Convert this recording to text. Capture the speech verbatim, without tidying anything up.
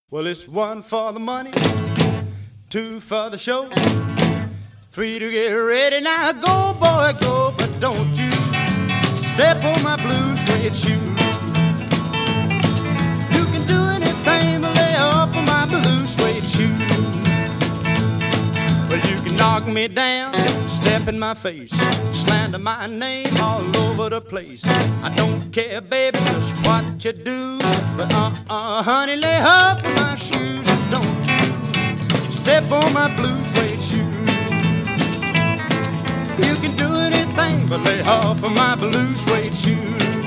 Well, it's one for the money, two for the show, three to get ready. Now go, boy, go, but don't you step on my blue suede shoe. You can do anything but lay off of my blue suede shoe. Well, you can knock me down, step in my face, slander my name all over the place. I don't care, baby, just what you do, but uh-uh, honey, lay off of my shoes. Don't you step on my blue suede shoe. You can do anything but lay off of my blue suede shoe.